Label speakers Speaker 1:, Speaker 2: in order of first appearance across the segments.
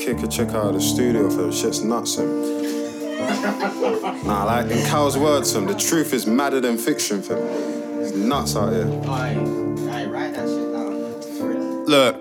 Speaker 1: kick a chick out of the studio for shit's nuts, him. Nah, like in Cal's words, him, the truth is madder than fiction, fam. It's nuts out here.
Speaker 2: Aye, write that shit down.
Speaker 3: Look,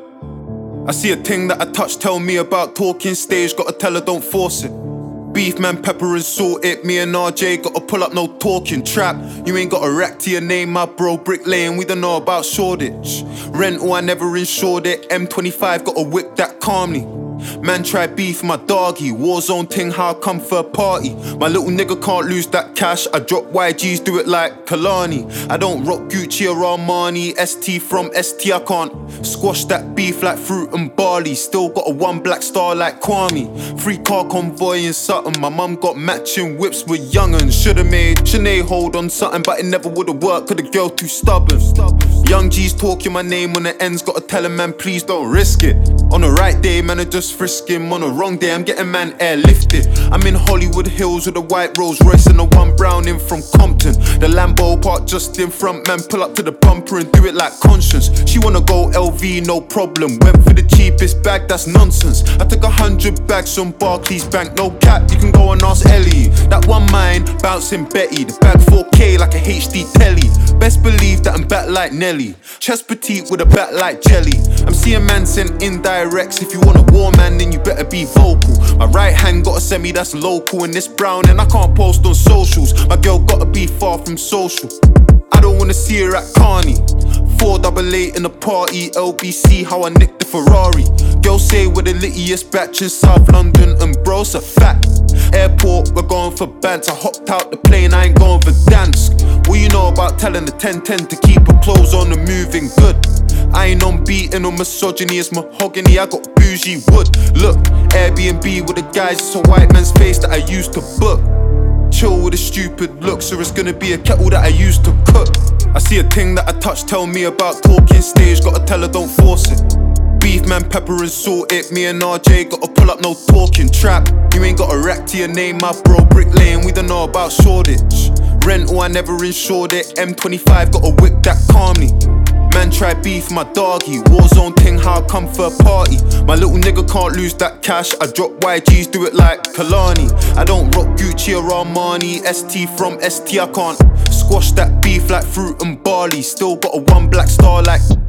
Speaker 3: I see a thing that I touch, tell me about talking stage, gotta tell her don't force it. Beef, man, pepper and salt it. Me and RJ gotta pull up, no talking trap. You ain't got a rack to your name, my bro. Brick Lane, we don't know about Shoreditch. Rental, I never insured it. M25 got a whip that calmly. Man try beef, my doggy. Warzone ting, how I come for a party. My little nigga can't lose that cash. I drop YGs, do it like Kalani. I don't rock Gucci or Armani. ST from ST, I can't squash that beef like fruit and barley. Still got a one black star like Kwame. Free car convoy in Sutton. My mum got matching whips with young'uns. Should've made Sinead hold on something, but it never would've worked, cause the girl too stubborn. Young G's talking my name on the ends, gotta tell him, man, please don't risk it. On the right day, man, I just frisk him. On the wrong day, I'm getting man airlifted. I'm in Hollywood Hills with a white Rolls Royce and a one brown in from Compton. The Lambo parked just in front, man, pull up to the bumper and do it like Conscience. She wanna go LV, no problem. Went for the cheapest bag, that's nonsense. I took 100 bags from Barclays Bank, no cap, you can go and ask Ellie. That one mine, bouncing Betty. The bag 4K like a HD telly. Best believe that I'm back like Nelly. Chest petite with a back like jelly. I'm seeing man sent indirects. If you want a war man, then you better be vocal. My right hand got a semi that's local, and this brown and I can't post on socials. My girl gotta be far from social. I don't wanna see her at Carney. 488 in the party, LBC, how I nicked the Ferrari. Girls say we're the littiest batch in South London, and bro's a fact. Airport, we're going for bands. I hopped out the plane, I ain't going for dance. What you know about telling the 1010 to keep her clothes on and moving good? I ain't on beating or misogyny, it's mahogany, I got bougie wood. Look, Airbnb with the guys, it's a white man's face that I used to book. Chill with the stupid looks, or it's gonna be a kettle that I used to cook. I see a thing that I touch, tell me about talking stage, gotta tell her don't force it. Beef, man, pepper and salt it. Me and RJ gotta pull up, no talking trap. You ain't got a rack to your name, my bro. Brick Lane, we don't know about Shoreditch. Rental, I never insured it. M25 got a whip that calmly. Man try beef, my doggy. Warzone ting, how I come for a party. My little nigga can't lose that cash. I drop YGs, do it like Kalani. I don't rock Gucci or Armani. ST from ST, I can't squash that beef like fruit and barley. Still got a one black star like